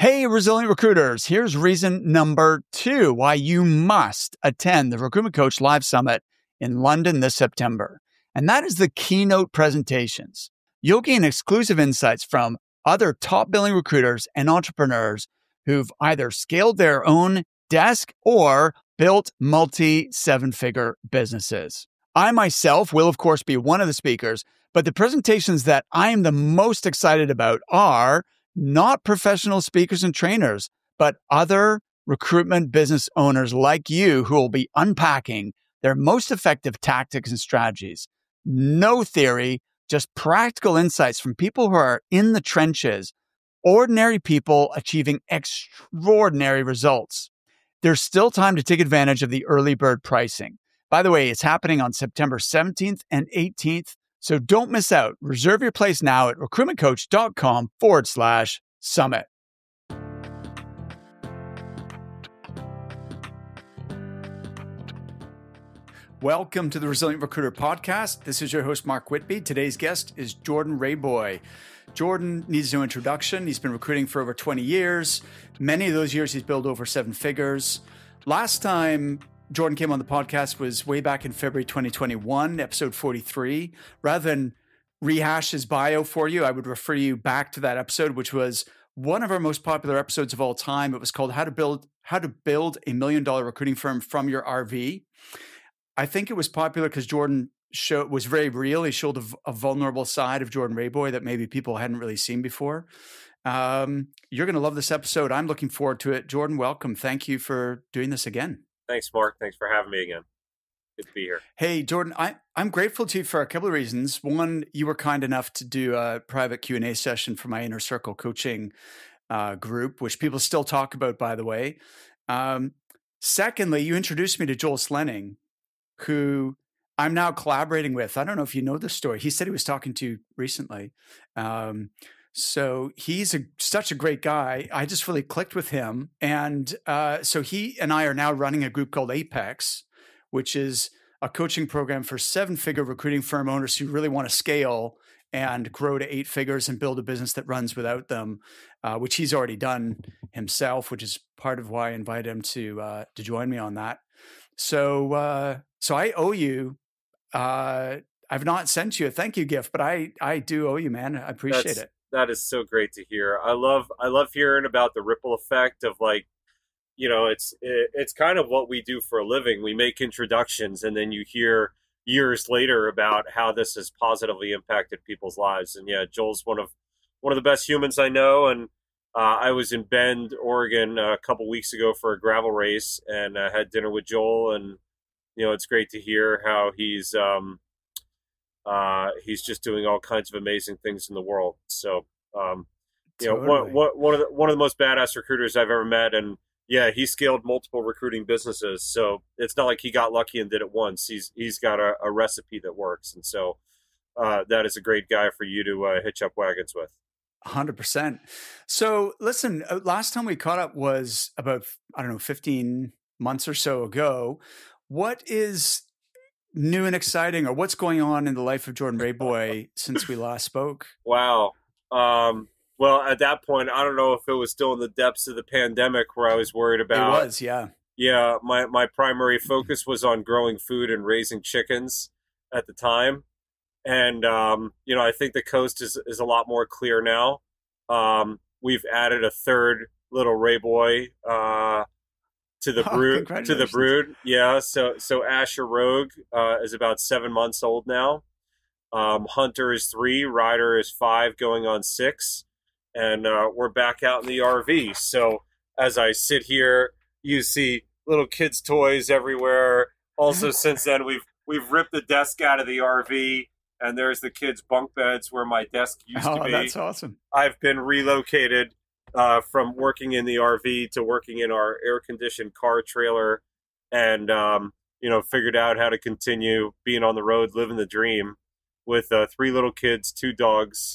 Hey, resilient recruiters, here's reason number 2 why you must attend the Recruitment Coach Live Summit in London this September. And that is the keynote presentations. You'll gain exclusive insights from other top billing recruiters and entrepreneurs who've either scaled their own desk or built multi-7-figure businesses. I myself will, of course, be one of the speakers, but the presentations that I am the most excited about are not professional speakers and trainers, but other recruitment business owners like you who will be unpacking their most effective tactics and strategies. No theory, just practical insights from people who are in the trenches, ordinary people achieving extraordinary results. There's still time to take advantage of the early bird pricing. By the way, it's happening on September 17th and 18th. So don't miss out. Reserve your place now at recruitmentcoach.com/summit. Welcome to the Resilient Recruiter Podcast. This is your host, Mark Whitby. Today's guest is Jordan Rayboy. Jordan needs no introduction. He's been recruiting for over 20 years. Many of those years, he's built over 7 figures. Last time Jordan came on the podcast was way back in February 2021, episode 43. Rather than rehash his bio for you, I would refer you back to that episode, which was one of our most popular episodes of all time. It was called How to Build a $1 Million Recruiting Firm from Your RV. I think it was popular because Jordan was very real. He showed a vulnerable side of Jordan Rayboy that maybe people hadn't really seen before. You're going to love this episode. I'm looking forward to it. Jordan, welcome. Thank you for doing this again. Thanks, Mark. Thanks for having me again. Good to be here. Hey, Jordan, I'm grateful to you for a couple of reasons. One, you were kind enough to do a private Q&A session for my Inner Circle coaching group, which people still talk about, by the way. Secondly, you introduced me to Joel Slenning, who I'm now collaborating with. I don't know if you know this story. He said he was talking to you recently. So he's such a great guy. I just really clicked with him. And so he and I are now running a group called Apex, which is a coaching program for 7-figure recruiting firm owners who really want to scale and grow to 8 figures and build a business that runs without them, which he's already done himself, which is part of why I invited him to join me on that. So I owe you. I've not sent you a thank you gift, but I do owe you, man. I appreciate it. That is so great to hear. I love hearing about the ripple effect of, like, you know, it's kind of what we do for a living. We make introductions, and then you hear years later about how this has positively impacted people's lives. And yeah, Joel's one of the best humans I know. And I was in Bend, Oregon, a couple weeks ago for a gravel race, and had dinner with Joel. And you know, it's great to hear how he's just doing all kinds of amazing things in the world. So, you Totally. know, one of the most badass recruiters I've ever met. And yeah, he scaled multiple recruiting businesses. So it's not like he got lucky and did it once. He's got a recipe that works. And so that is a great guy for you to hitch up wagons with. 100%. So listen, last time we caught up was about, 15 months or so ago. What is new and exciting, or what's going on in the life of Jordan Rayboy since we last spoke? Wow. Well, at that point, I don't know if it was still in the depths of the pandemic where I was worried about. It was, yeah. Yeah, my primary focus was on growing food and raising chickens at the time. And, you know, I think the coast is a lot more clear now. We've added a third little Rayboy to the brood. Yeah, so Asher Rogue is about 7 months old now. Hunter is 3, Ryder is 5, going on 6. And we're back out in the RV. So as I sit here, you see little kids' toys everywhere. Also, since then, we've ripped the desk out of the RV, and there's the kids' bunk beds where my desk used to be. That's awesome. I've been relocated from working in the RV to working in our air-conditioned car trailer, and you know, figured out how to continue being on the road, living the dream with 3 little kids, 2 dogs.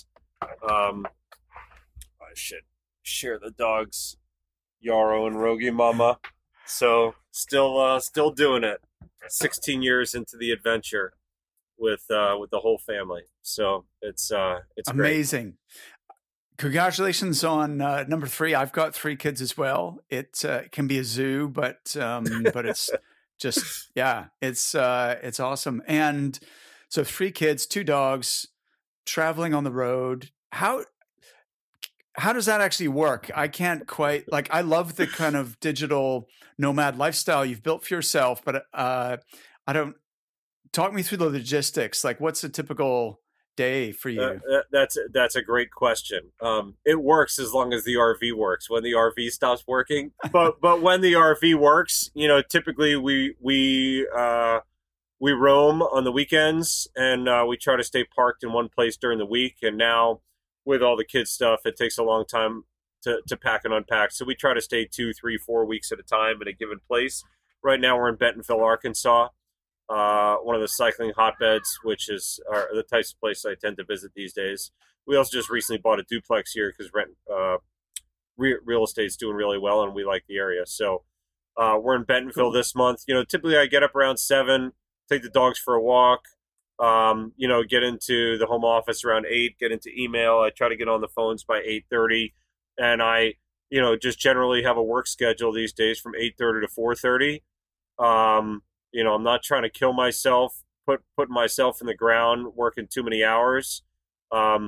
I should share the dogs, Yarrow and Rogie Mama. So still doing it. 16 years into the adventure with the whole family. So it's amazing. Great. Congratulations on number 3. I've got 3 kids as well. It can be a zoo, but it's just, yeah, it's awesome. And so 3 kids, 2 dogs, traveling on the road. How does that actually work? I can't quite, like, I love the kind of digital nomad lifestyle you've built for yourself, but I don't, talk me through the logistics. Like, what's a typical day for you? That's a great question. It works as long as the RV works. When the RV stops working, but when the RV works, typically we roam on the weekends, and we try to stay parked in one place during the week. And now with all the kids stuff, it takes a long time to pack and unpack. So we try to stay 2, 3, 4 weeks at a time in a given place. Right now we're in Bentonville, Arkansas. One of the cycling hotbeds, which is the types of places I tend to visit these days. We also just recently bought a duplex here because real estate's doing really well, and we like the area. So we're in Bentonville this month. Typically I get up around 7, take the dogs for a walk, get into the home office around 8, get into email. I try to get on the phones by 8:30, and I, just generally have a work schedule these days from 8:30 to 4:30. I'm not trying to kill myself, putting myself in the ground, working too many hours. At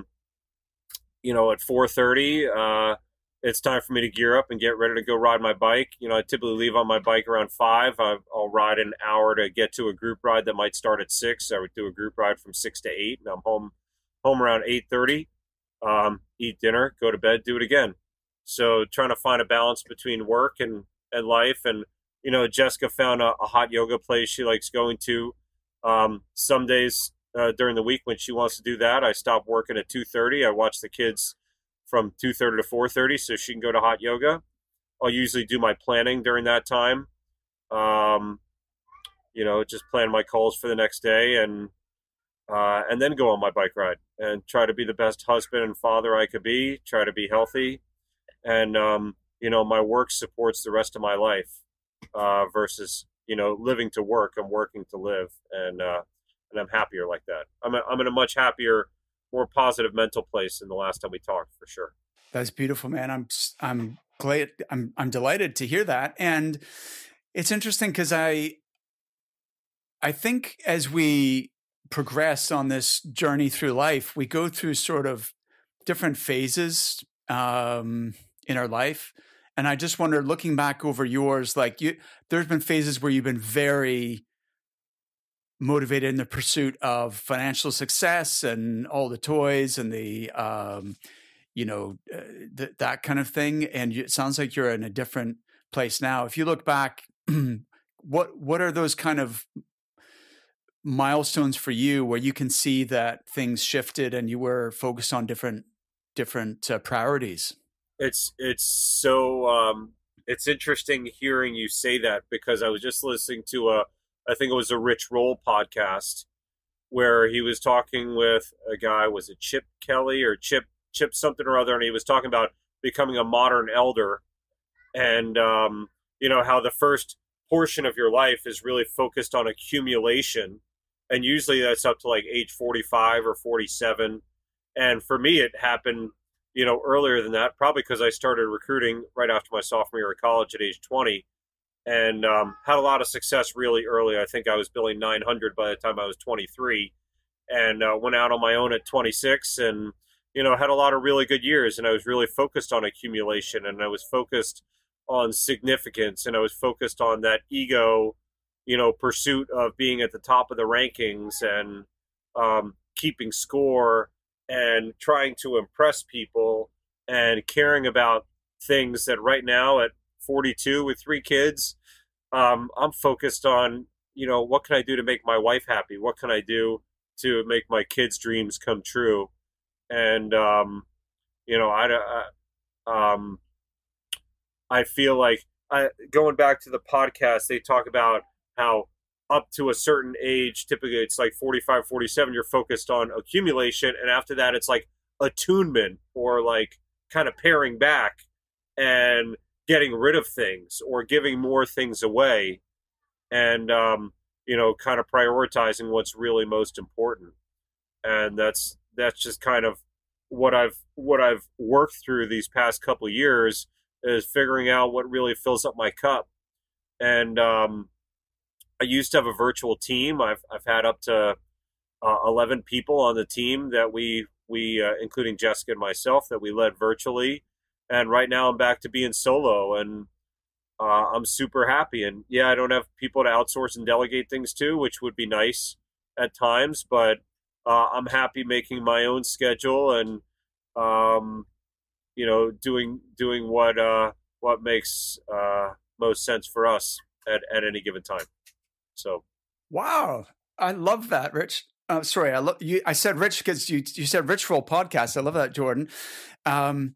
4:30, it's time for me to gear up and get ready to go ride my bike. I typically leave on my bike around 5. I'll ride an hour to get to a group ride that might start at 6. I would do a group ride from 6 to 8, and I'm home around 8:30. Eat dinner, go to bed, do it again. So trying to find a balance between work and life. And Jessica found a hot yoga place she likes going to. Some days during the week when she wants to do that, I stop working at 2:30. I watch the kids from 2:30 to 4:30 so she can go to hot yoga. I'll usually do my planning during that time. Just plan my calls for the next day, and then go on my bike ride and try to be the best husband and father I could be, try to be healthy. And, my work supports the rest of my life. Versus living to work. I'm working to live, and I'm happier like that. I'm in a much happier, more positive mental place than the last time we talked, for sure. That's beautiful, man. I'm glad. I'm delighted to hear that, and it's interesting because I think as we progress on this journey through life, we go through sort of different phases in our life. And I just wonder, looking back over yours, there's been phases where you've been very motivated in the pursuit of financial success and all the toys and the, that kind of thing. And it sounds like you're in a different place now. If you look back, what are those kind of milestones for you where you can see that things shifted and you were focused on different priorities? It's so it's interesting hearing you say that, because I was just listening to I think it was a Rich Roll podcast where he was talking with a guy, was it Chip Kelly or Chip something or other, and he was talking about becoming a modern elder, and how the first portion of your life is really focused on accumulation, and usually that's up to like age 45 or 47. And for me it happened earlier than that, probably because I started recruiting right after my sophomore year of college at age 20, and had a lot of success really early. I think I was billing 900 by the time I was 23, and went out on my own at 26, and had a lot of really good years. And I was really focused on accumulation, and I was focused on significance, and I was focused on that ego, pursuit of being at the top of the rankings, and keeping score, and trying to impress people, and caring about things that right now at 42 with 3 kids, I'm focused on, what can I do to make my wife happy? What can I do to make my kids' dreams come true? And, I feel like going back to the podcast, they talk about how up to a certain age, typically it's like 45, 47, you're focused on accumulation. And after that, it's like attunement, or like kind of paring back and getting rid of things or giving more things away, and, kind of prioritizing what's really most important. And that's just kind of what I've worked through these past couple of years is figuring out what really fills up my cup. And I used to have a virtual team. I've had up to 11 people on the team that we including Jessica and myself, that we led virtually. And right now I'm back to being solo, and I'm super happy. And yeah, I don't have people to outsource and delegate things to, which would be nice at times, but I'm happy making my own schedule and um, doing what makes most sense for us at any given time. So Wow. I love that, Rich. Sorry, I love you. I said Rich because you said Rich Roll podcast. I love that, Jordan. Um,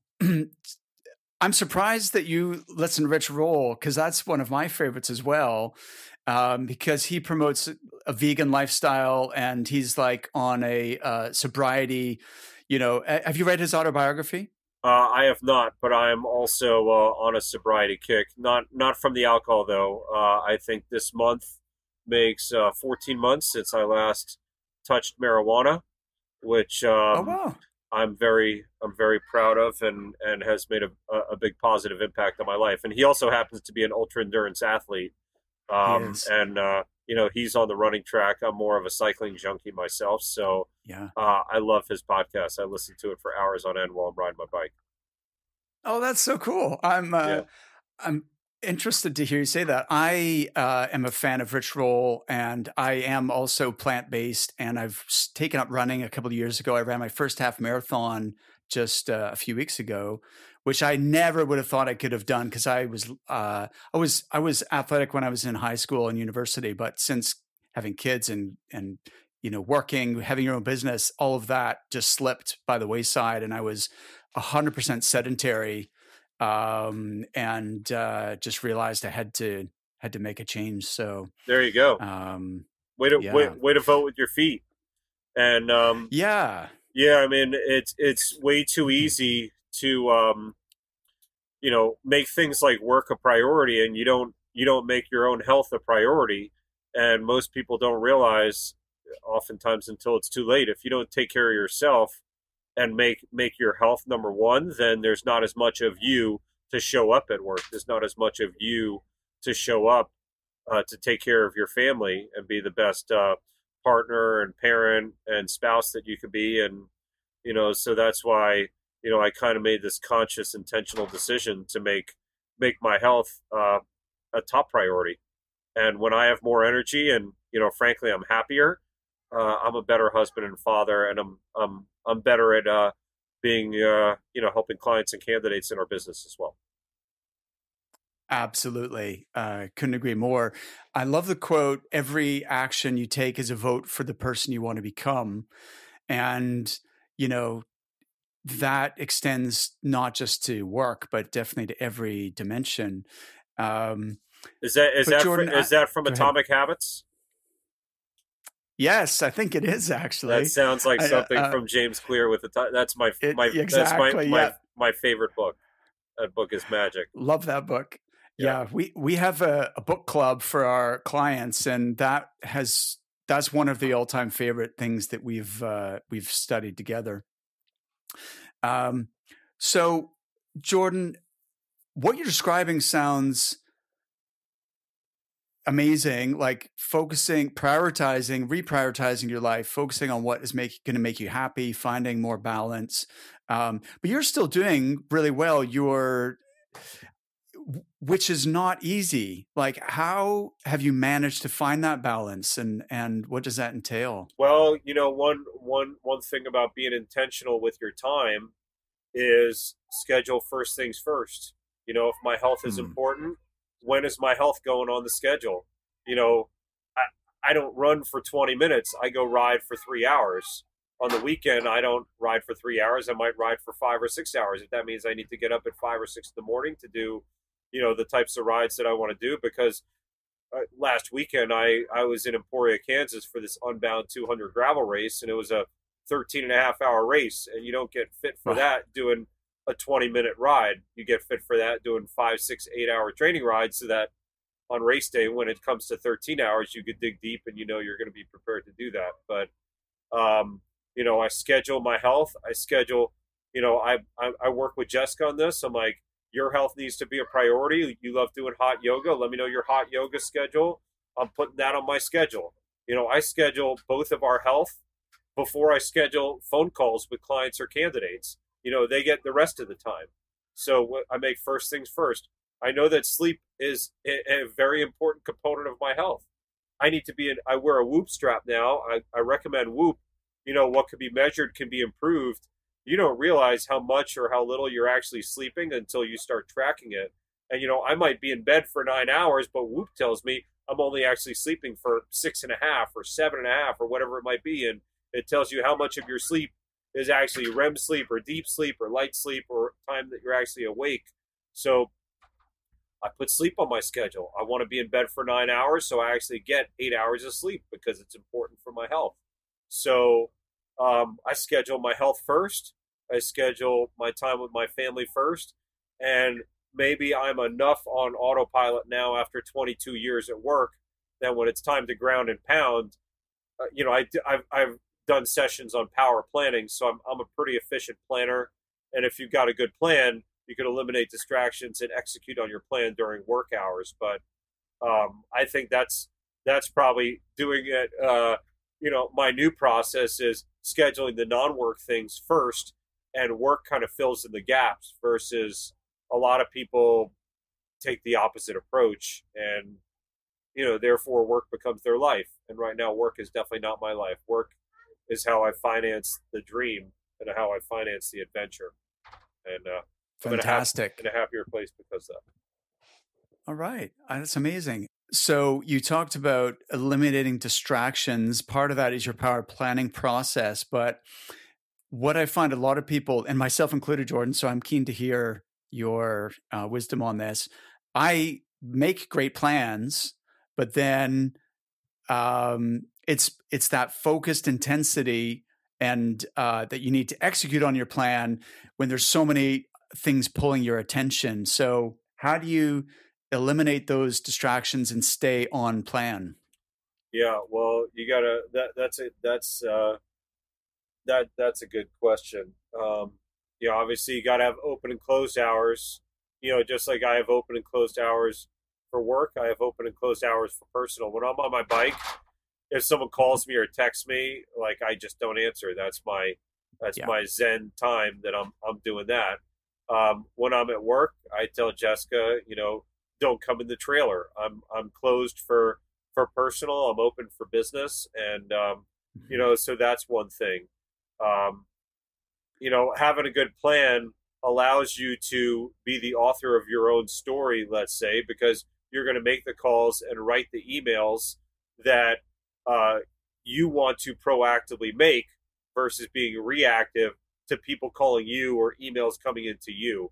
I'm surprised that you listen to Rich Roll, because that's one of my favorites as well. Because he promotes a vegan lifestyle and he's like on a sobriety. Have you read his autobiography? I have not, but I am also on a sobriety kick. Not from the alcohol though. I think this month makes 14 months since I last touched marijuana, which Oh wow. I'm very proud of, and has made a big positive impact on my life. And he also happens to be an ultra endurance athlete. He is. And he's on the running track. I'm more of a cycling junkie myself, so Yeah. I love his podcast. I listen to it for hours on end while I'm riding my bike. Oh, that's so cool. Yeah. I'm interested to hear you say that. I am a fan of Rich Roll, and I am also plant based. And I've taken up running a couple of years ago. I ran my first half marathon just a few weeks ago, which I never would have thought I could have done, because I was athletic when I was in high school and university, but since having kids and working, having your own business, all of that just slipped by the wayside, and I was 100% sedentary, and just realized I had to make a change. So There you go. Way to yeah, way to vote with your feet. And yeah, yeah, I mean it's way too easy to make things like work a priority, and you don't make your own health a priority. And most people don't realize, oftentimes until it's too late, if you don't take care of yourself and make your health number one, then there's not as much of you to show up at work. There's not as much of you to show up to take care of your family and be the best partner and parent and spouse that you could be. And so that's why I kind of made this conscious, intentional decision to make my health a top priority. And when I have more energy and frankly, I'm happier. I'm a better husband and father, and I'm better at being helping clients and candidates in our business as well. absolutely. Couldn't agree more. I love the quote: "Every action you take is a vote for the person you want to become," and you know that extends not just to work, but definitely to every dimension. Um, Is that is but that Jordan, is that from go ahead. Atomic Habits? Yes, I think it is That actually. sounds like I, something from James Clear with that's my it my that's my exactly. my Yeah, my favorite book. That book is magic. love that book. Yeah. Yeah, we have a book club for our clients, and that's one of the all time favorite things that we've studied together. Um, so, Jordan, what you're describing sounds amazing, like focusing, prioritizing, reprioritizing your life, focusing on what is going to make you happy, finding more balance. But you're still doing really well. Which is not easy. Like, how have you managed to find that balance, and what does that entail? Well, one thing about being intentional with your time is schedule first things first. If my health is Hmm. important, when is my health going on the schedule? You know, I don't run for 20 minutes. I go ride for 3 hours. On the weekend, I don't ride for 3 hours. I might ride for 5 or 6 hours. If that means I need to get up at 5 or 6 in the morning to do, the types of rides that I want to do. Because last weekend, I was in Emporia, Kansas for this Unbound 200 gravel race, and it was a 13 and a half hour race. And you don't get fit for Wow. that doing a 20-minute ride. You get fit for that doing 5, 6, 8 hour training rides, so that on race day, when it comes to 13 hours, you could dig deep and you're going to be prepared to do that. But, I schedule my health. I schedule I work with Jessica on this. I'm like, your health needs to be a priority. You love doing hot yoga. Let me know your hot yoga schedule. I'm putting that on my schedule. I schedule both of our health before I schedule phone calls with clients or candidates. They get the rest of the time. So I make first things first. I know that sleep is a very important component of my health. I wear a Whoop strap now. I recommend Whoop. What can be measured can be improved. You don't realize how much or how little you're actually sleeping until you start tracking it. And, I might be in bed for 9 hours, but Whoop tells me I'm only actually sleeping for 6.5 or 7.5 or whatever it might be. And it tells you how much of your sleep is actually REM sleep or deep sleep or light sleep or time that you're actually awake. So I put sleep on my schedule. I want to be in bed for 9 hours, so I actually get 8 hours of sleep because it's important for my health. So I schedule my health first. I schedule my time with my family first. And maybe I'm enough on autopilot now after 22 years at work that when it's time to ground and pound, I've done sessions on power planning, so I'm a pretty efficient planner. And if you've got a good plan, you can eliminate distractions and execute on your plan during work hours. But I think that's probably doing it. My new process is scheduling the non-work things first, and work kind of fills in the gaps. Versus a lot of people take the opposite approach, and therefore work becomes their life. And right now, work is definitely not my life. Work is how I finance the dream and how I finance the adventure. And fantastic. I'm in a happier place because of that. All right. That's amazing. So you talked about eliminating distractions. Part of that is your power planning process. But what I find a lot of people, and myself included, Jordan, so I'm keen to hear your wisdom on this. I make great plans, but then it's that focused intensity and that you need to execute on your plan when there's so many things pulling your attention. So how do you eliminate those distractions and stay on plan? Yeah, well, you gotta that's a good question. Obviously you gotta have open and closed hours. Just like I have open and closed hours for work, I have open and closed hours for personal. When I'm on my bike, if someone calls me or texts me, like, I just don't answer. That's my Zen time that I'm doing that. When I'm at work, I tell Jessica, don't come in the trailer. I'm closed for personal. I'm open for business, and so that's one thing. Having a good plan allows you to be the author of your own story, let's say, because you're going to make the calls and write the emails that you want to proactively make versus being reactive to people calling you or emails coming into you.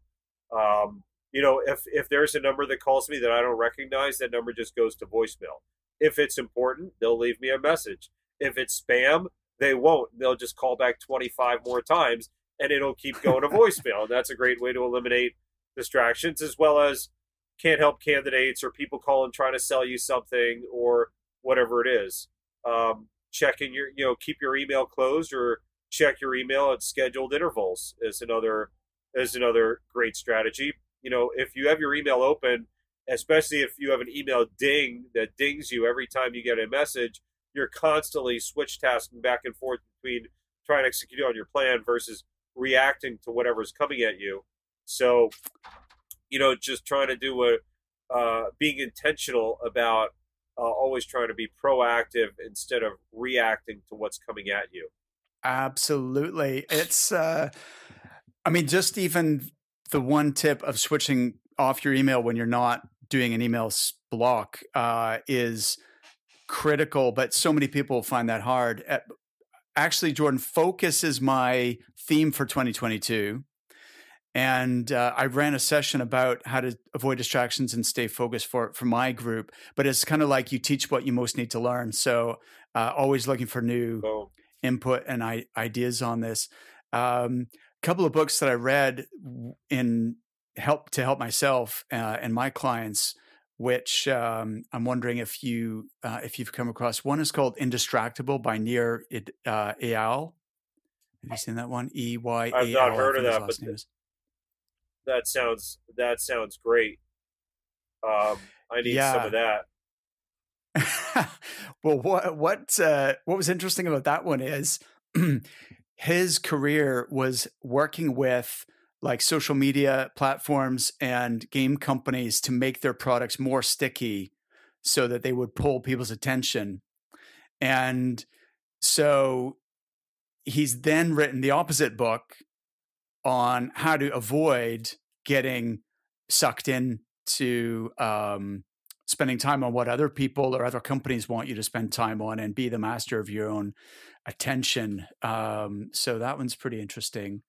If there's a number that calls me that I don't recognize, that number just goes to voicemail. If it's important, they'll leave me a message. If it's spam, they won't. They'll just call back 25 more times, and it'll keep going to voicemail. And that's a great way to eliminate distractions, as well as can't help candidates or people calling trying to sell you something or whatever it is. Checking keep your email closed or check your email at scheduled intervals is another great strategy. If you have your email open, especially if you have an email ding that dings you every time you get a message, you're constantly switch tasking back and forth between trying to execute on your plan versus reacting to whatever's coming at you. So, just trying to do being intentional about always trying to be proactive instead of reacting to what's coming at you. Absolutely. It's, just even the one tip of switching off your email when you're not doing an email block is critical, but so many people find that hard. Actually, Jordan, focus is my theme for 2022. And I ran a session about how to avoid distractions and stay focused for my group. But it's kind of like you teach what you most need to learn. So always looking for new input and ideas on this. Couple of books that I read to help myself and my clients, which I'm wondering if you've come across. One is called Indistractable by Nir Eyal. Have you seen that one? EYAL. I've not heard of his that, but last name is. that sounds great. I need some of that. Well, what was interesting about that one is his career was working with like social media platforms and game companies to make their products more sticky so that they would pull people's attention. And so he's then written the opposite book on how to avoid getting sucked in to spending time on what other people or other companies want you to spend time on and be the master of your own attention. So that one's pretty interesting.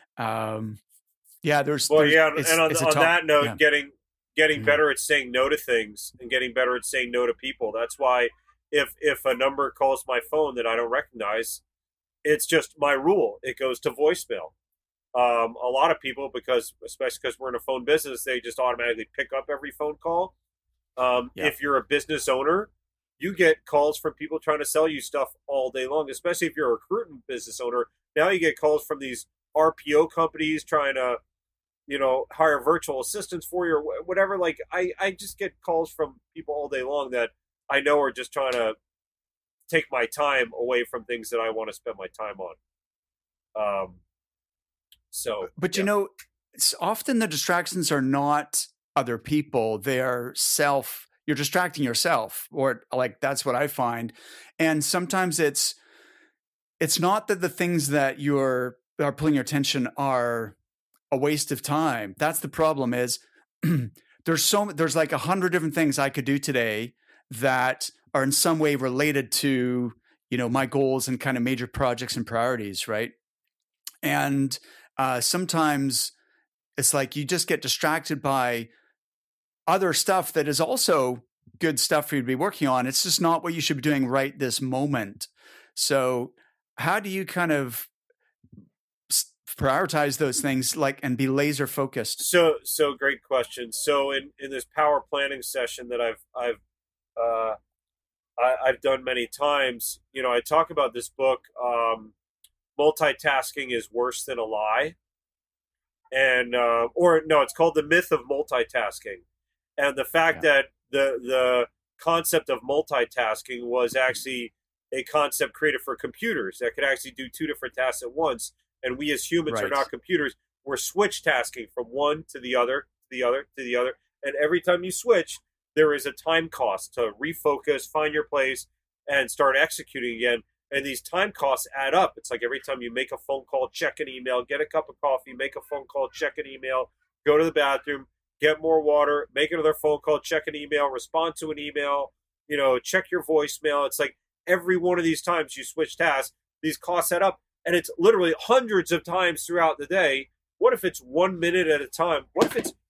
There's on that note, getting better at saying no to things and getting better at saying no to people. That's why if a number calls my phone that I don't recognize, it's just my rule. It goes to voicemail. A lot of people, especially because we're in a phone business, they just automatically pick up every phone call. If you're a business owner, you get calls from people trying to sell you stuff all day long, especially if you're a recruiting business owner. Now you get calls from these RPO companies trying to, hire virtual assistants for you or whatever. Like I just get calls from people all day long that I know are just trying to take my time away from things that I want to spend my time on. But it's often the distractions are not other people. They are you're distracting yourself, or like, that's what I find. And sometimes it's not that the things that are pulling your attention are a waste of time. That's the problem is there's like 100 different things I could do today that are in some way related to, my goals and kind of major projects and priorities. Right. And sometimes it's like you just get distracted by other stuff that is also good stuff for you to be working on. It's just not what you should be doing right this moment. So how do you kind of prioritize those things and be laser focused? So great question. So in this power planning session that I've done many times, I talk about this book, Multitasking is Worse Than a Lie. And, it's called The Myth of Multitasking. And the fact that the concept of multitasking was actually a concept created for computers that could actually do two different tasks at once. And we as humans are not computers. We're switch tasking from one to the other, to the other, to the other. And every time you switch, there is a time cost to refocus, find your place, and start executing again. And these time costs add up. It's like every time you make a phone call, check an email, get a cup of coffee, make a phone call, check an email, go to the bathroom, get more water, make another phone call, check an email, respond to an email, check your voicemail. It's like every one of these times you switch tasks, these costs add up. And it's literally hundreds of times throughout the day. What if it's 1 minute at a time? What if it's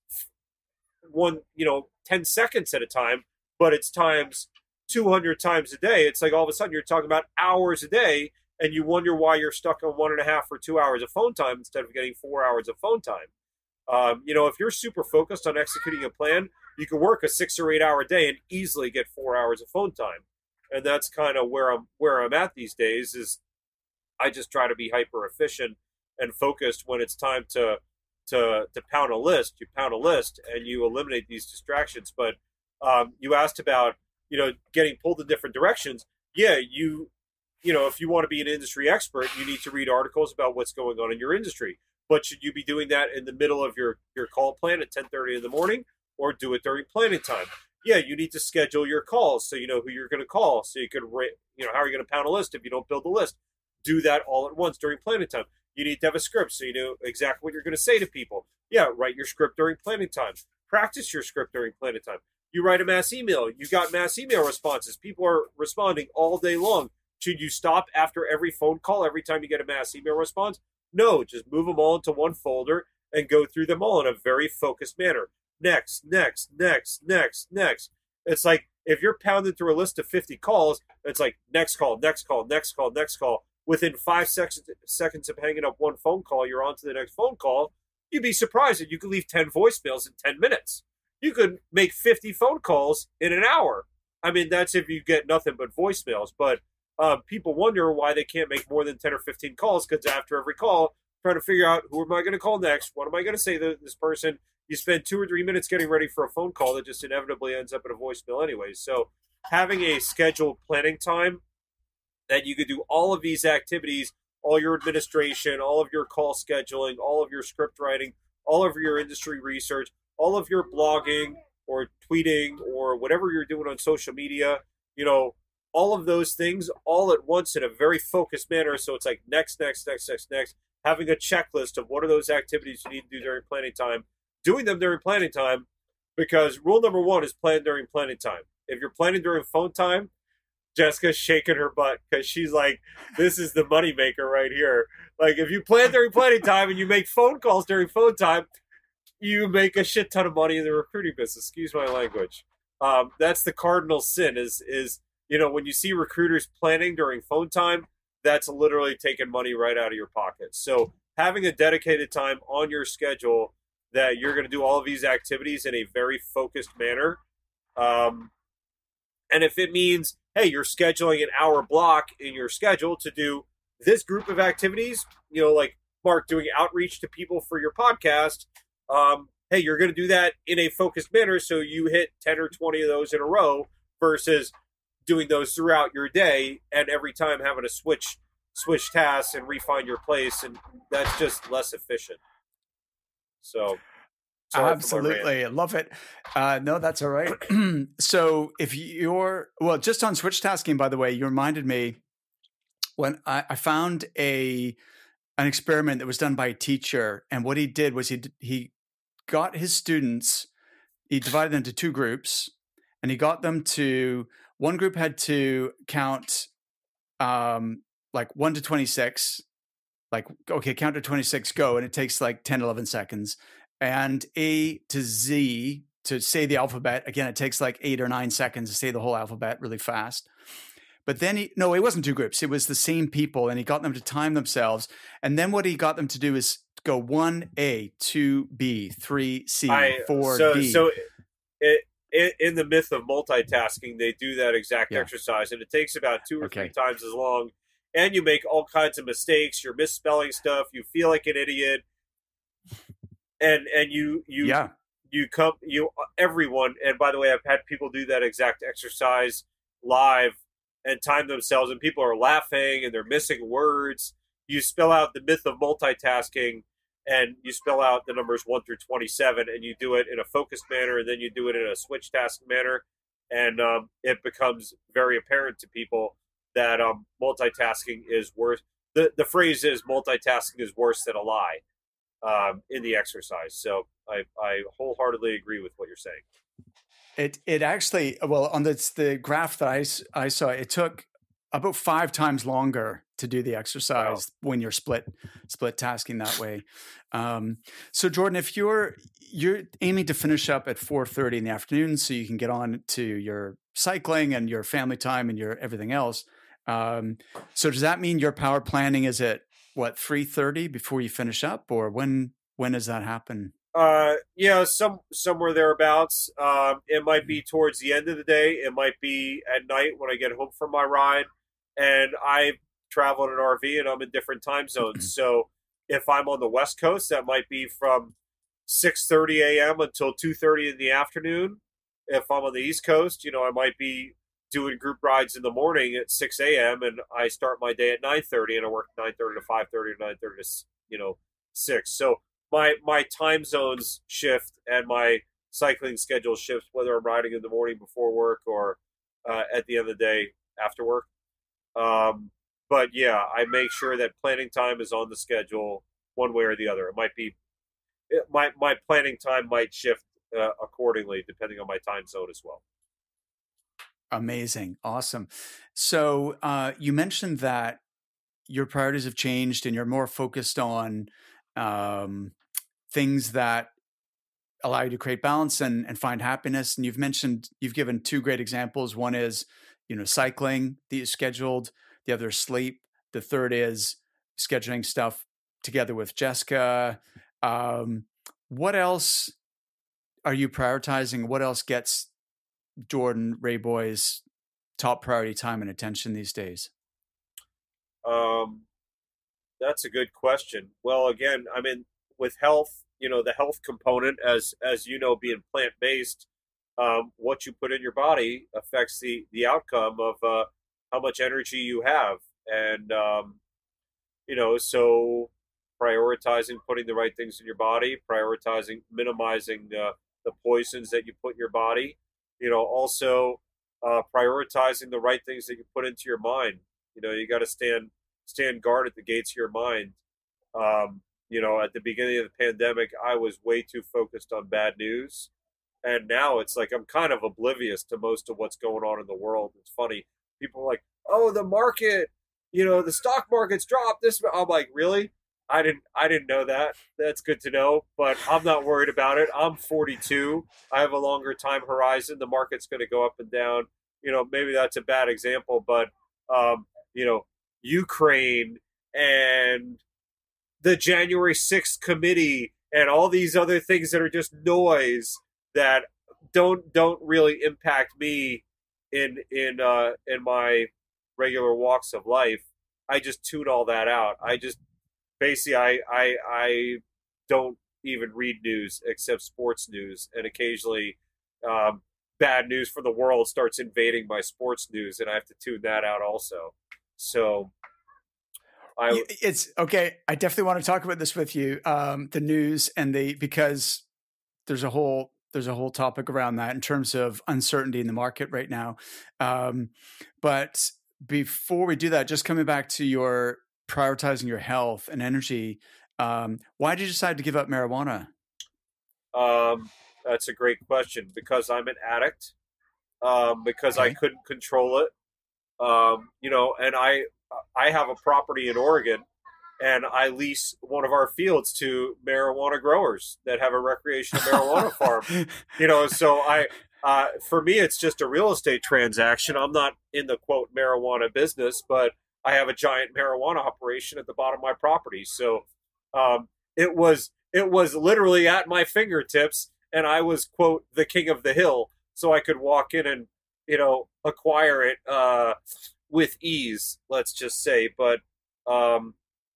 10 seconds at a time, but it's times 200 times a day? It's like all of a sudden you're talking about hours a day, and you wonder why you're stuck on 1.5 or 2 hours of phone time instead of getting 4 hours of phone time. If you're super focused on executing a plan, you can work a 6 or 8 hour day and easily get 4 hours of phone time. And that's kind of where I'm at these days. Is I just try to be hyper efficient and focused when it's time to pound a list. You pound a list and you eliminate these distractions. But you asked about getting pulled in different directions. Yeah, if you want to be an industry expert, you need to read articles about what's going on in your industry. But should you be doing that in the middle of your call plan at 10:30 in the morning, or do it during planning time? Yeah, you need to schedule your calls so you know who you're going to call. So you could, how are you going to pound a list if you don't build a list? Do that all at once during planning time. You need to have a script so you know exactly what you're going to say to people. Yeah, write your script during planning time. Practice your script during planning time. You write a mass email. You got mass email responses. People are responding all day long. Should you stop after every phone call every time you get a mass email response? No, just move them all into one folder and go through them all in a very focused manner. Next. It's like if you're pounding through a list of 50 calls, it's like next call. Within 5 seconds of hanging up one phone call, you're on to the next phone call. You'd be surprised that you could leave 10 voicemails in 10 minutes. You could make 50 phone calls in an hour. I mean, that's if you get nothing but voicemails. But people wonder why they can't make more than 10 or 15 calls, because after every call, trying to figure out who am I going to call next? What am I going to say to this person? You spend 2 or 3 minutes getting ready for a phone call that just inevitably ends up in a voicemail anyways. So having a scheduled planning time that you could do all of these activities, all your administration, all of your call scheduling, all of your script writing, all of your industry research, all of your blogging or tweeting or whatever you're doing on social media, all of those things all at once in a very focused manner. So it's like next, having a checklist of what are those activities you need to do during planning time, doing them during planning time, because rule number 1 is plan during planning time. If you're planning during phone time, Jessica's shaking her butt because she's like, this is the moneymaker right here. Like, if you plan during planning time and you make phone calls during phone time, you make a shit ton of money in the recruiting business. Excuse my language. That's the cardinal sin is when you see recruiters planning during phone time, that's literally taking money right out of your pocket. So having a dedicated time on your schedule that you're going to do all of these activities in a very focused manner. And if it means, hey, you're scheduling an hour block in your schedule to do this group of activities, like Mark doing outreach to people for your podcast, hey, you're going to do that in a focused manner so you hit 10 or 20 of those in a row versus doing those throughout your day and every time having to switch tasks and refine your place, and that's just less efficient. So absolutely, I love it. No, that's all right. So if just on switch tasking, by the way, you reminded me when I found an experiment that was done by a teacher, and what he did was he got his students, he divided them into 2 groups, and he got them to, one group had to count like 1 to 26, like, okay, count to 26, go. And it takes like 10, 11 seconds. And A to Z, to say the alphabet, again, it takes like 8 or 9 seconds to say the whole alphabet really fast. But then it wasn't 2 groups. It was the same people, and he got them to time themselves. And then what he got them to do is go 1A, 2B, 3C, 4D. So in the myth of multitasking, they do that exact exercise, and it takes about 2 or 3 times as long. And you make all kinds of mistakes. You're misspelling stuff. You feel like an idiot. And everyone, and by the way, I've had people do that exact exercise live and time themselves, and people are laughing and they're missing words. You spell out the myth of multitasking, and you spell out the numbers 1 through 27, and you do it in a focused manner, and then you do it in a switch task manner, and it becomes very apparent to people that multitasking is worse. The phrase is multitasking is worse than a lie in the exercise. So I wholeheartily agree with what you're saying. It actually, well, on the graph that I saw, it took about 5 times longer to do the exercise when you're split tasking that way. So Jordan, if you're aiming to finish up at 4:30 in the afternoon, so you can get on to your cycling and your family time and your everything else. So does that mean your power planning is at 3:30 before you finish up, or when does that happen? Somewhere thereabouts. It might be towards the end of the day. It might be at night when I get home from my ride. And I travel in an RV, and I'm in different time zones. So if I'm on the West Coast, that might be from 6:30 a.m. until 2:30 in the afternoon. If I'm on the East Coast, I might be doing group rides in the morning at 6 a.m. and I start my day at 9:30, and I work 9:30 to 5:30 or 9:30 to 6. So my time zones shift and my cycling schedule shifts, whether I'm riding in the morning before work or at the end of the day after work. But yeah, I make sure that planning time is on the schedule one way or the other. It might be my planning time might shift accordingly depending on my time zone as well. Amazing. Awesome. So you mentioned that your priorities have changed and you're more focused on things that allow you to create balance and find happiness. And you've given 2 great examples. One is, cycling that you scheduled. The other is sleep. The third is scheduling stuff together with Jessica. What else are you prioritizing? What else gets Jordan Rayboy's top priority time and attention these days? Um, that's a good question. Well, again, I mean, with health, the health component, as you know, being plant based, what you put in your body affects the outcome of how much energy you have, and so prioritizing putting the right things in your body, prioritizing minimizing the poisons that you put in your body, also prioritizing the right things that you put into your mind. You got to stand guard at the gates of your mind. At the beginning of the pandemic, I was way too focused on bad news. And now it's like I'm kind of oblivious to most of what's going on in the world. It's funny. People are like, oh, the market, the stock market's dropped this. I'm like, really? I didn't know that. That's good to know, but I'm not worried about it. I'm 42. I have a longer time horizon. The market's going to go up and down. Maybe that's a bad example, but um, you know, Ukraine and the January 6th committee and all these other things that are just noise that don't really impact me in my regular walks of life. I just tune all that out. I just basically I don't even read news except sports news, and occasionally um, bad news for the world starts invading my sports news, and I have to tune that out also. So it's okay. I definitely want to talk about this with you, the news and because there's a whole topic around that in terms of uncertainty in the market right now. But before we do that, just coming back to your prioritizing your health and energy, why did you decide to give up marijuana? That's a great question. Because I'm an addict. Because I Okay. couldn't control it. And I have a property in Oregon, and I lease one of our fields to marijuana growers that have a recreational marijuana farm. So for me, it's just a real estate transaction. I'm not in the quote marijuana business, but I have a giant marijuana operation at the bottom of my property. So it was literally at my fingertips, and I was quote the king of the hill, so I could walk in and acquire it with ease. Let's just say, but um,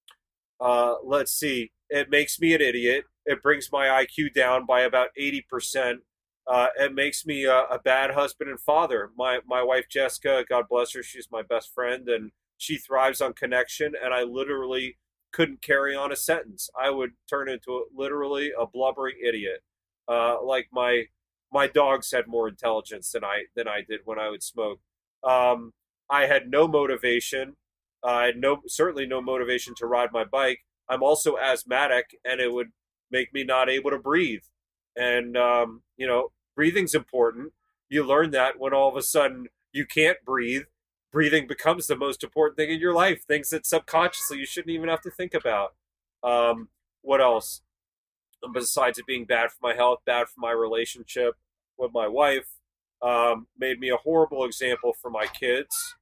let's see. It makes me an idiot. It brings my IQ down by about 80%. It makes me a bad husband and father. My wife Jessica, God bless her, she's my best friend, and she thrives on connection. And I literally couldn't carry on a sentence. I would turn into literally a blubbering idiot. Like my dogs had more intelligence than I did when I would smoke. Um, I had no motivation. I had certainly no motivation to ride my bike. I'm also asthmatic, and it would make me not able to breathe. And breathing's important. You learn that when all of a sudden you can't breathe. Breathing becomes the most important thing in your life. Things that subconsciously you shouldn't even have to think about. What else? Besides it being bad for my health, bad for my relationship with my wife, made me a horrible example for my kids.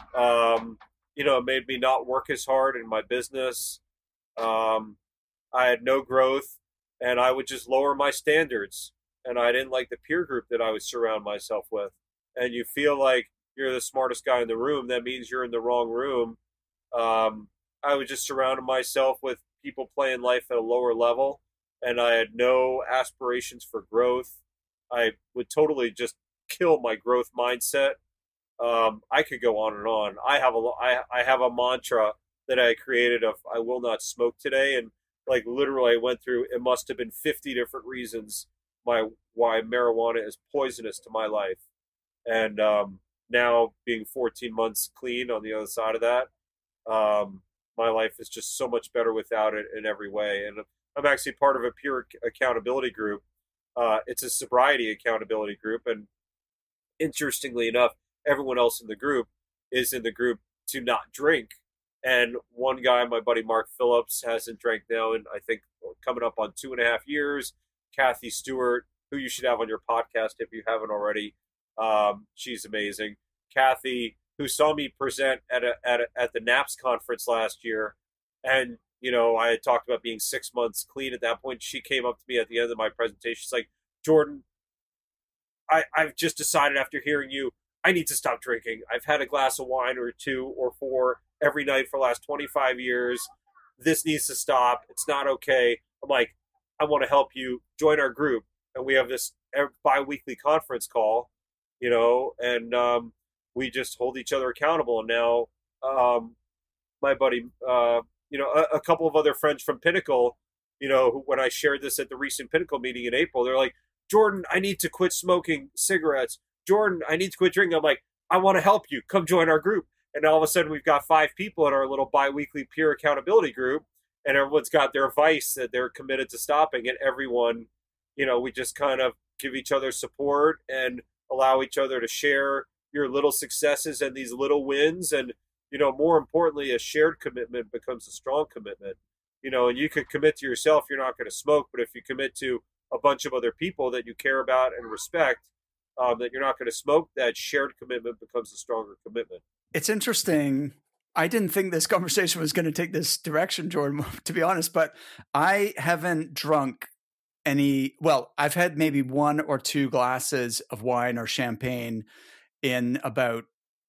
It made me not work as hard in my business. Um, I had no growth, and I would just lower my standards. And I didn't like the peer group that I would surround myself with. And you feel like you're the smartest guy in the room. That means you're in the wrong room. I was just surrounding myself with people playing life at a lower level, and I had no aspirations for growth. I would totally just kill my growth mindset. I could go on and on. I have a mantra that I created of I will not smoke today, and like literally I went through. It must have been 50 different reasons why marijuana is poisonous to my life, and now being 14 months clean on the other side of that, my life is just so much better without it in every way. And I'm actually part of a peer accountability group. It's a sobriety accountability group, and interestingly enough, everyone else in the group is in the group to not drink. And one guy, my buddy Mark Phillips, hasn't drank now in I think coming up on 2.5 years. Kathy Stewart, who you should have on your podcast if you haven't already, she's amazing. Kathy, who saw me present at the NAPS conference last year, and I had talked about being 6 months clean at that point. She came up to me at the end of my presentation. She's like, Jordan, I've just decided after hearing you, I need to stop drinking. I've had a glass of wine or 2 or 4 every night for the last 25 years. This needs to stop. It's not okay. I'm like, I want to help you join our group. And we have this bi-weekly conference call, and we just hold each other accountable. And now my buddy, a couple of other friends from Pinnacle, when I shared this at the recent Pinnacle meeting in April, they're like, Jordan, I need to quit smoking cigarettes. Jordan, I need to quit drinking. I'm like, I want to help you. Come join our group. And all of a sudden, we've got 5 people in our little bi-weekly peer accountability group, and everyone's got their vice that they're committed to stopping. And everyone, we just kind of give each other support and allow each other to share your little successes and these little wins. And, more importantly, a shared commitment becomes a strong commitment. And you could commit to yourself, you're not going to smoke, but if you commit to a bunch of other people that you care about and respect, that you're not going to smoke, that shared commitment becomes a stronger commitment. It's interesting. I didn't think this conversation was going to take this direction, Jordan, to be honest, but I haven't drunk I've had maybe 1 or 2 glasses of wine or champagne in about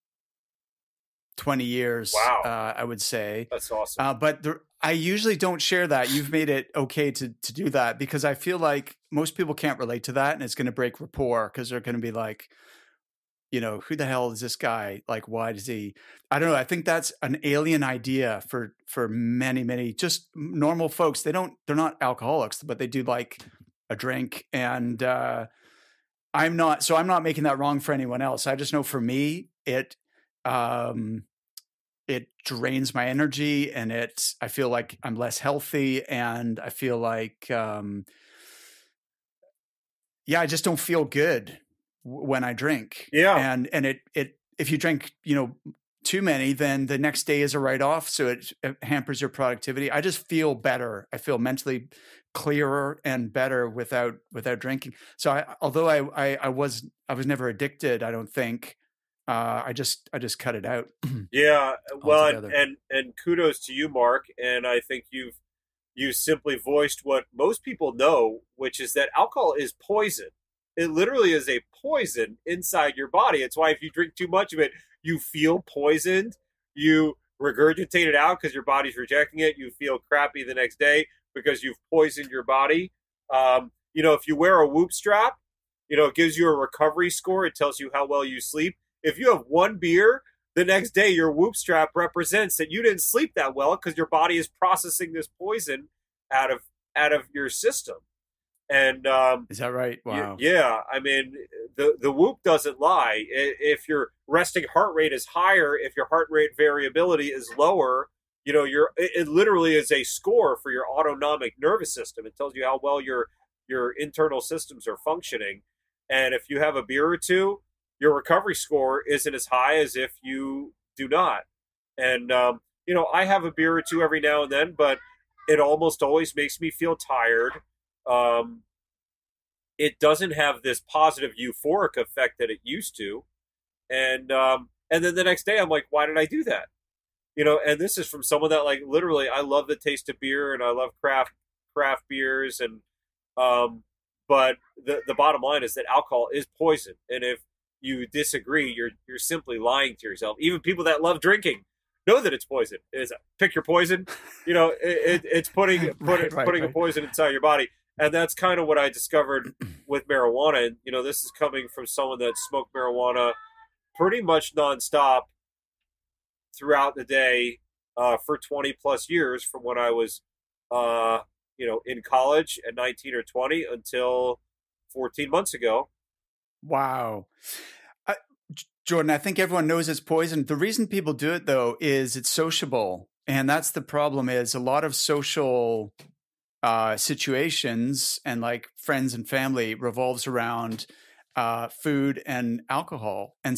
20 years. Wow. I would say. That's awesome. But I usually don't share that. You've made it okay to do that, because I feel like most people can't relate to that, and it's going to break rapport, because they're going to be like, who the hell is this guy? Like, why does he? I don't know. I think that's an alien idea for many, many just normal folks. They're not alcoholics, but they do like a drink. And I'm not making that wrong for anyone else. I just know for me, it drains my energy, and I feel like I'm less healthy, and I feel like, I just don't feel good when I drink. Yeah. And if you drink, too many, then the next day is a write-off. So it hampers your productivity. I just feel better. I feel mentally clearer and better without drinking. So although I was never addicted, I don't think, I just cut it out. Yeah. Well, and kudos to you, Mark. And I think you simply voiced what most people know, which is that alcohol is poison. It literally is a poison inside your body. It's why if you drink too much of it, you feel poisoned. You regurgitate it out because your body's rejecting it. You feel crappy the next day because you've poisoned your body. If you wear a Whoop strap, it gives you a recovery score. It tells you how well you sleep. If you have 1 beer, the next day your Whoop strap represents that you didn't sleep that well because your body is processing this poison out of your system. And is that right? Wow. Yeah. I mean, the Whoop doesn't lie. If your resting heart rate is higher, if your heart rate variability is lower, it literally is a score for your autonomic nervous system. It tells you how well your internal systems are functioning. And if you have a beer or 2, your recovery score isn't as high as if you do not. And I have a beer or 2 every now and then, but it almost always makes me feel tired. It doesn't have this positive euphoric effect that it used to. And then the next day I'm like, why did I do that? And this is from someone that, like, literally, I love the taste of beer and I love craft beers. And, but the bottom line is that alcohol is poison. And if you disagree, you're simply lying to yourself. Even people that love drinking know that it's poison. It's pick your poison. It's putting a poison inside your body. And that's kind of what I discovered with marijuana. And, this is coming from someone that smoked marijuana pretty much nonstop throughout the day for 20 plus years, from when I was, in college at 19 or 20 until 14 months ago. Wow. Jordan, I think everyone knows it's poison. The reason people do it, though, is it's sociable. And that's the problem, is a lot of social situations and like friends and family revolves around food and alcohol. And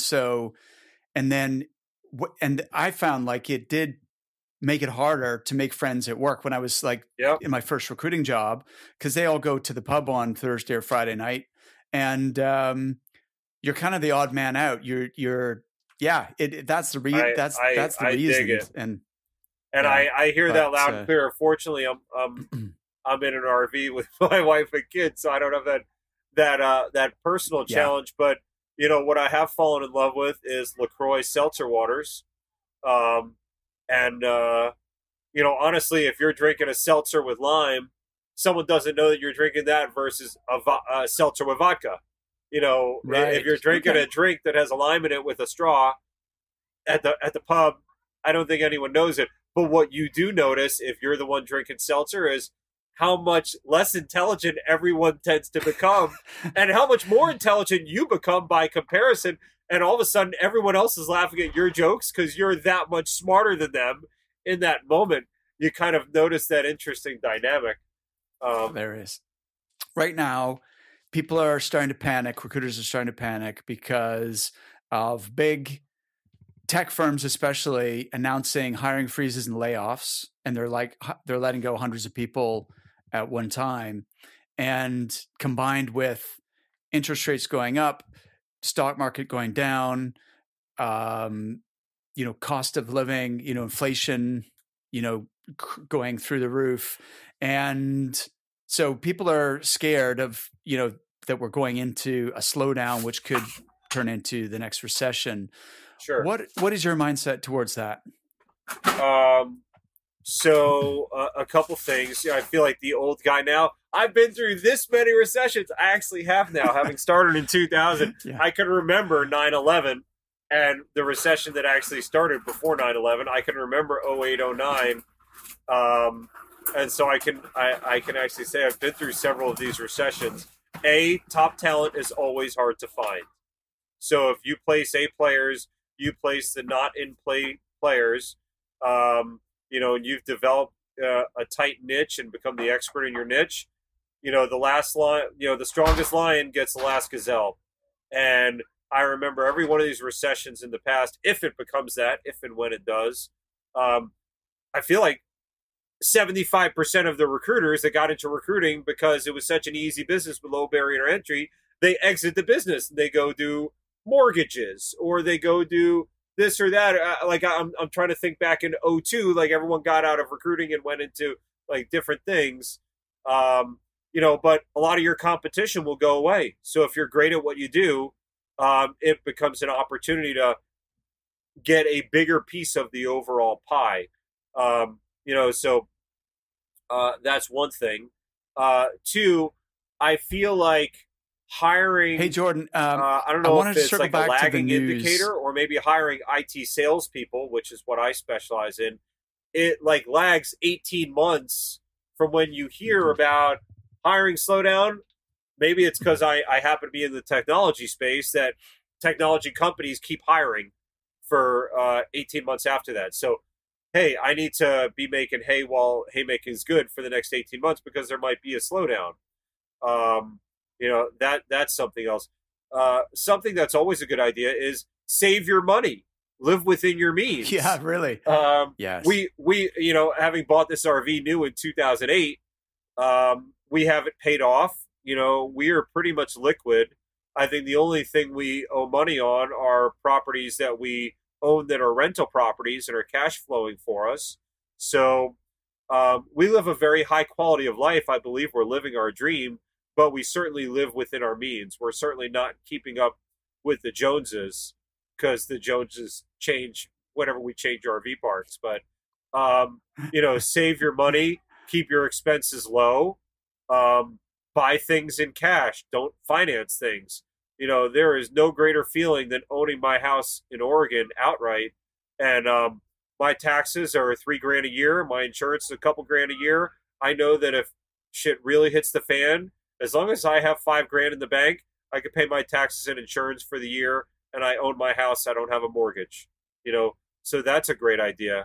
I found like it did make it harder to make friends at work when I was like in my first recruiting job, because they all go to the pub on Thursday or Friday night. And you're kind of the odd man out. That's the reason. That's the reason. Dig it. And I hear that loud and clear. Fortunately, I'm in an RV with my wife and kids, so I don't have that personal challenge. But what I have fallen in love with is LaCroix seltzer waters. Um, and, honestly, if you're drinking a seltzer with lime, someone doesn't know that you're drinking that versus a seltzer with vodka. Right. If you're drinking a drink that has a lime in it with a straw at the pub, I don't think anyone knows it. But what you do notice if you're the one drinking seltzer is how much less intelligent everyone tends to become and how much more intelligent you become by comparison. And all of a sudden, everyone else is laughing at your jokes because you're that much smarter than them in that moment. You kind of notice that interesting dynamic. There is. Right now, people are starting to panic. Recruiters are starting to panic because of big tech firms, especially announcing hiring freezes and layoffs. And they're letting go hundreds of people at one time. And combined with interest rates going up, stock market going down, cost of living, inflation, going through the roof. And so people are scared of, that we're going into a slowdown, which could turn into the next recession. Sure. What is your mindset towards that? So a couple things. I feel like the old guy now. I've been through this many recessions. I actually have now, having started in 2000. Yeah. I can remember 9/11 and the recession that actually started before 9/11. I can remember 08, 09. And so I can actually say I've been through several of these recessions. Top talent is always hard to find. So if you place A players, you place the not in play players, and you've developed a tight niche and become the expert in your niche. The last lion, the strongest lion gets the last gazelle. And I remember every one of these recessions in the past, if it becomes that, if and when it does, I feel like 75% of the recruiters that got into recruiting because it was such an easy business with low barrier entry, they exit the business. They go do mortgages or they go do this or that. I'm trying to think back in 2002, like everyone got out of recruiting and went into like different things. But a lot of your competition will go away. So if you're great at what you do, it becomes an opportunity to get a bigger piece of the overall pie. So that's one thing. Two, I feel like hiring. Hey, Jordan, I don't know if it's like a lagging indicator or maybe hiring IT salespeople, which is what I specialize in. It like lags 18 months from when you hear about hiring slowdown. Maybe it's because I happen to be in the technology space that technology companies keep hiring for 18 months after that. So, hey, I need to be making hay while haymaking is good for the next 18 months because there might be a slowdown. That's something else. Something that's always a good idea is save your money, live within your means. Yeah, really. Yes. We having bought this RV new in 2008, we have it paid off. We are pretty much liquid. I think the only thing we owe money on are properties that we own that are rental properties and are cash flowing for us. So we live a very high quality of life. I believe we're living our dream, but we certainly live within our means. We're certainly not keeping up with the Joneses because the Joneses change whenever we change RV parks. But, save your money, keep your expenses low, buy things in cash, don't finance things. There is no greater feeling than owning my house in Oregon outright. And my taxes are $3,000 a year. My insurance is a couple grand a year. I know that if shit really hits the fan, as long as I have $5,000 in the bank, I can pay my taxes and insurance for the year. And I own my house. I don't have a mortgage, so that's a great idea.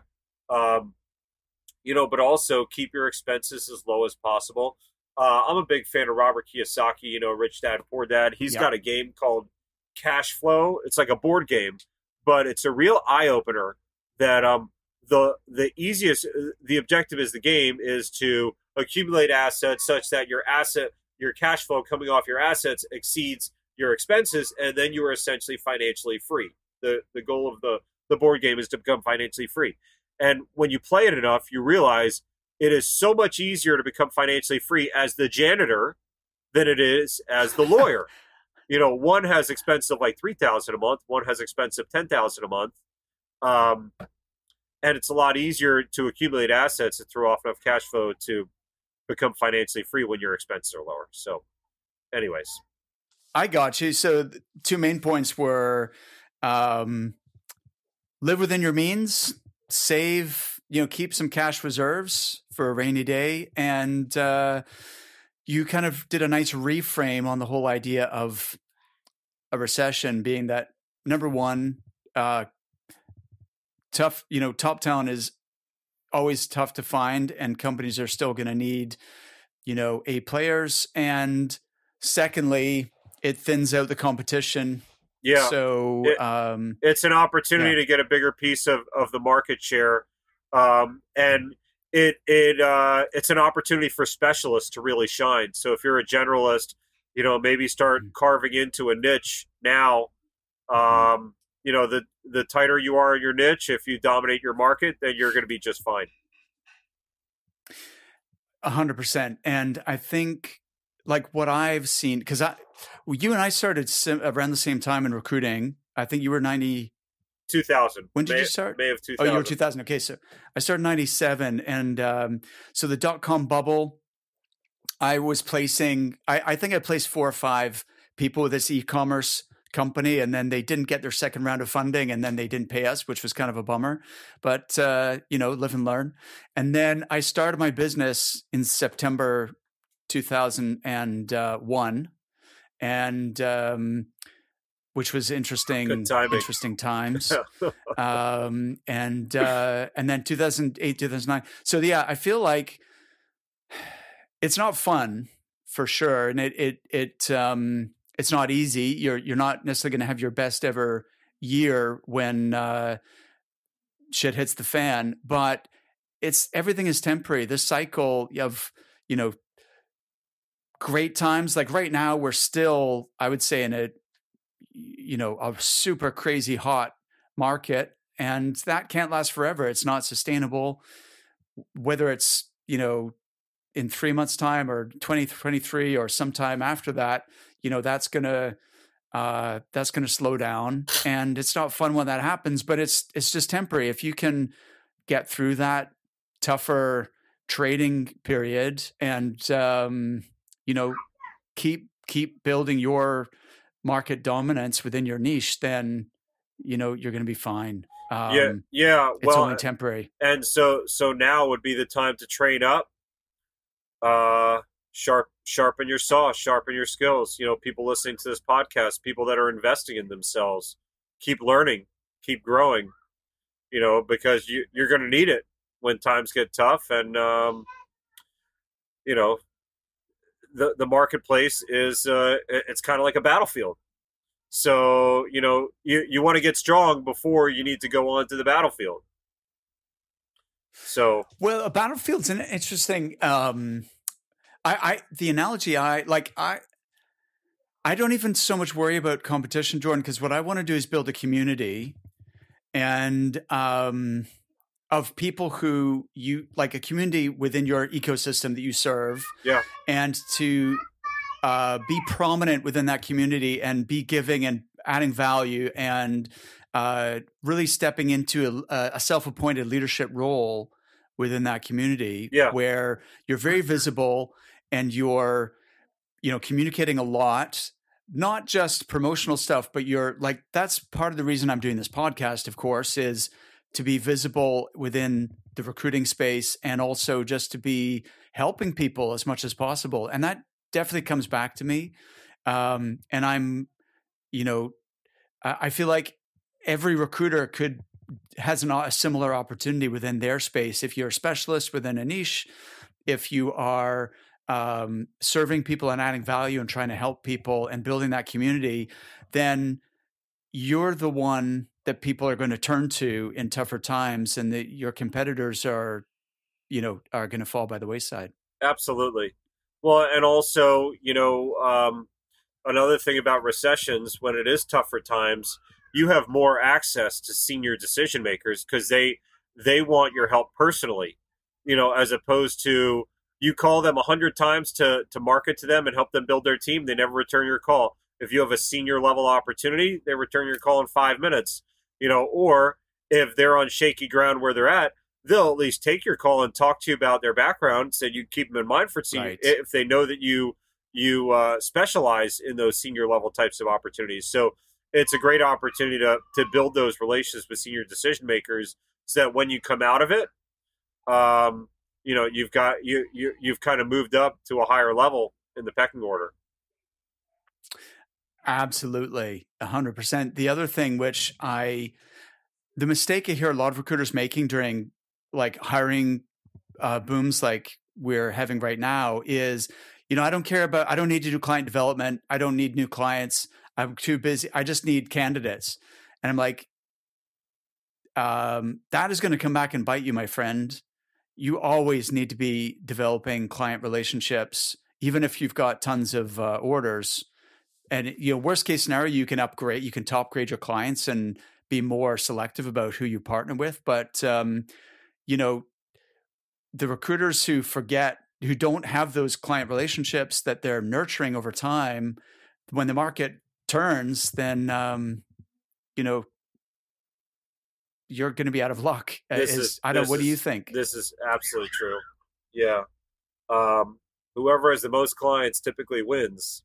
But also keep your expenses as low as possible. I'm a big fan of Robert Kiyosaki, Rich Dad, Poor Dad. He's got a game called Cash Flow. It's like a board game, but it's a real eye-opener that the objective is the game is to accumulate assets such that your cash flow coming off your assets exceeds your expenses, and then you are essentially financially free. The goal of the board game is to become financially free. And when you play it enough, you realize it is so much easier to become financially free as the janitor than it is as the lawyer. one has expensive like 3,000 a month, one has expensive 10,000 a month. Um, and it's a lot easier to accumulate assets and throw off enough cash flow to become financially free when your expenses are lower. So, anyways, I got you. So, two main points were live within your means, save, keep some cash reserves for a rainy day, and you kind of did a nice reframe on the whole idea of a recession being that, number one, tough, top talent is always tough to find, and companies are still going to need, A players. And secondly, it thins out the competition. Yeah. So it's an opportunity to get a bigger piece of the market share. And it's an opportunity for specialists to really shine. So if you're a generalist, maybe start carving into a niche now. The tighter you are in your niche, if you dominate your market, then you're going to be just fine. 100%. And I think like what I've seen, because you and I started around the same time in recruiting. I think you were 2000. When did you start? May of 2000. Oh, you were 2000. Okay, so I started 97. And so the .com bubble, I was placing, I think I placed 4 or 5 people with this e-commerce company, and then they didn't get their second round of funding, and then they didn't pay us, which was kind of a bummer. But, live and learn. And then I started my business in September 2001, and which was interesting times. And then 2008, 2009. So yeah, I feel like it's not fun for sure, and it's not easy. You're not necessarily going to have your best ever year when shit hits the fan, but everything is temporary. This cycle of great times, like right now, we're still, I would say, in a super crazy hot market, and that can't last forever. It's not sustainable. Whether it's in 3 months' time or 2023 or sometime after that, that's gonna slow down, and it's not fun when that happens. But it's just temporary. If you can get through that tougher trading period and keep building your market dominance within your niche, then you're going to be fine. It's only temporary. And so now would be the time to train up. Sharpen your saw, sharpen your skills. People listening to this podcast, people that are investing in themselves, keep learning, keep growing. Because you're going to need it when times get tough, and the marketplace is it's kind of like a battlefield. So you want to get strong before you need to go on to the battlefield. So a battlefield's an interesting. The analogy I don't even so much worry about competition, Jordan, because what I want to do is build a community, and of people who you like, a community within your ecosystem that you serve. Yeah. And to be prominent within that community and be giving and adding value, and really stepping into a self-appointed leadership role within that community, where you're very visible and you're, communicating a lot, not just promotional stuff, but you're like, that's part of the reason I'm doing this podcast, of course, is to be visible within the recruiting space, and also just to be helping people as much as possible. And that definitely comes back to me. And I'm, I feel like every recruiter has a similar opportunity within their space. If you're a specialist within a niche, if you are serving people and adding value and trying to help people and building that community, then you're the one that people are going to turn to in tougher times, and that your competitors are going to fall by the wayside. Absolutely. Well, and also, another thing about recessions, when it is tougher times, you have more access to senior decision makers, because they want your help personally, as opposed to you call them 100 times to market to them and help them build their team. They never return your call. If you have a senior level opportunity, they return your call in 5 minutes, or if they're on shaky ground where they're at, they'll at least take your call and talk to you about their background, so you keep them in mind for senior, Right. if they know that you specialize in those senior level types of opportunities. So it's a great opportunity to build those relationships with senior decision makers, so that when you come out of it, you've kind of moved up to a higher level in the pecking order. Absolutely, 100%. The other thing, the mistake I hear a lot of recruiters making during like hiring booms like we're having right now is, I don't need to do client development. I don't need new clients. I'm too busy. I just need candidates. And I'm like, that is going to come back and bite you, my friend. You always need to be developing client relationships, even if you've got tons of orders. And, worst case scenario, you can top grade your clients and be more selective about who you partner with. But, the recruiters who don't have those client relationships that they're nurturing over time, when the market turns, then, you're going to be out of luck. What do you think? This is absolutely true. Yeah. Whoever has the most clients typically wins.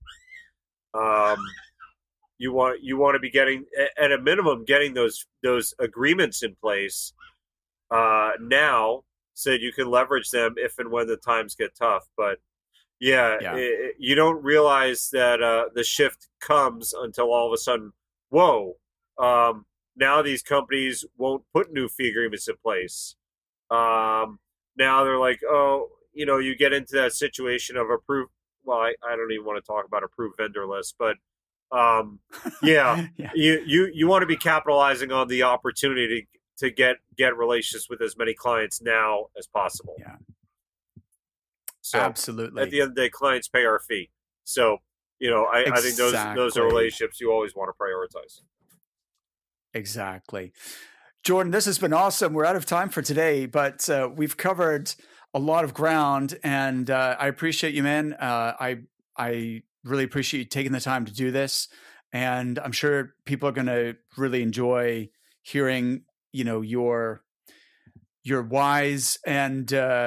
You want to be getting, at a minimum, getting those agreements in place now, so that you can leverage them if and when the times get tough. But you don't realize that the shift comes until all of a sudden, whoa, now these companies won't put new fee agreements in place. Now they're like, oh, you get into that situation of approved. Well, I don't even want to talk about approved vendor list, but yeah. You want to be capitalizing on the opportunity to get relations with as many clients now as possible. Yeah. So absolutely. At the end of the day, clients pay our fee. So, I think those are relationships you always want to prioritize. Exactly. Jordan, this has been awesome. We're out of time for today, but we've covered a lot of ground, and I appreciate you, man. I really appreciate you taking the time to do this, and I'm sure people are going to really enjoy hearing, your wise and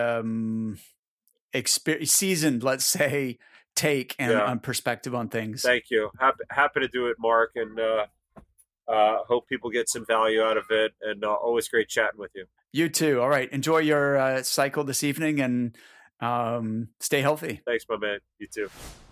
seasoned, let's say, take and perspective on things. Thank you. Happy to do it, Mark, and hope people get some value out of it, and always great chatting with you. You too. All right. Enjoy your cycle this evening, and stay healthy. Thanks, my man. You too.